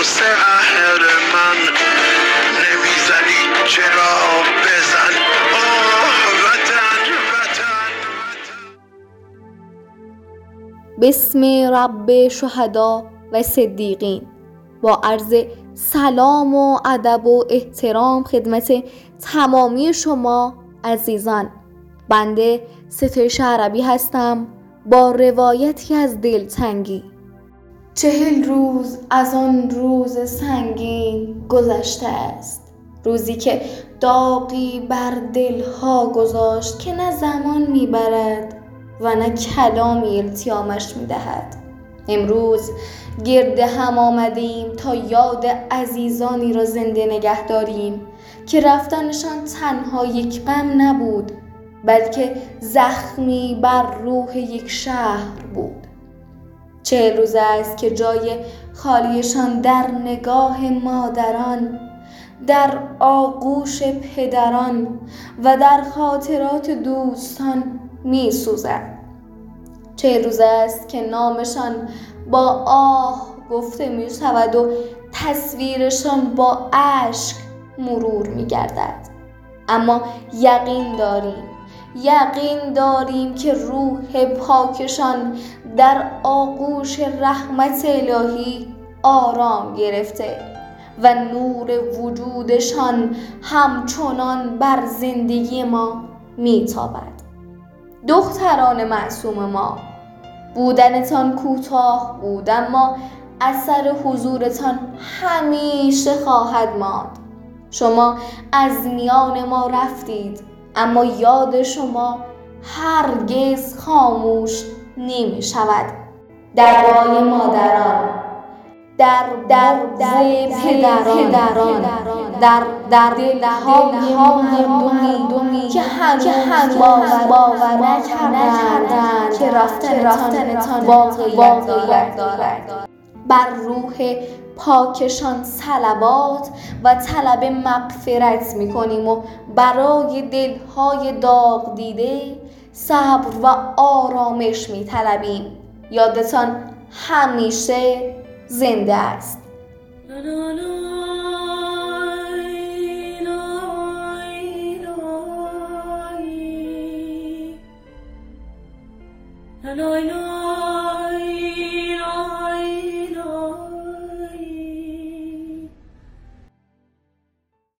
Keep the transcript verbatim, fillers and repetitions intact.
واسه اهل من نمیزنی چرا بزن آه وطن وطن بسم رب شهدا و صدیقین. با عرض سلام و ادب و احترام خدمت تمامی شما عزیزان، بنده ستایش عربی هستم با روایتی از دلتنگی. چهل روز از آن روز سنگین گذشته است، روزی که داغی بر دلها گذاشت که نه زمان میبرد و نه کلامی التیامش میدهد. امروز گرد هم آمدیم تا یاد عزیزانی را زنده نگه داریم که رفتنشان تنها یک غم نبود، بلکه زخمی بر روح یک شهر بود. چهل روز است که جای خالیشان در نگاه مادران، در آغوش پدران و در خاطرات دوستان می سوزد. چهل روز است که نامشان با آه گفته می شود و تصویرشان با اشک مرور می گردد. اما یقین داریم یقین داریم که روح پاکشان در آغوش رحمت الهی آرام گرفته و نور وجودشان همچنان بر زندگی ما میتابد. دختران معصوم ما، بودنتان کوتاه بود اما اثر حضورتان همیشه خواهد ماند. شما از میان ما رفتید اما یاد شما هرگز خاموش نمی شود. درهای مادران، در در پدران، در در دلهای مردمی که هنوز باور نکردند که رفتنتان واقعیت دارد. بر روح پاکشان صلوات و طلب مغفرت می کنیم و برای دلهای داغ دیده صبر و آرامش می طلبیم. یادتان همیشه زنده است. La la la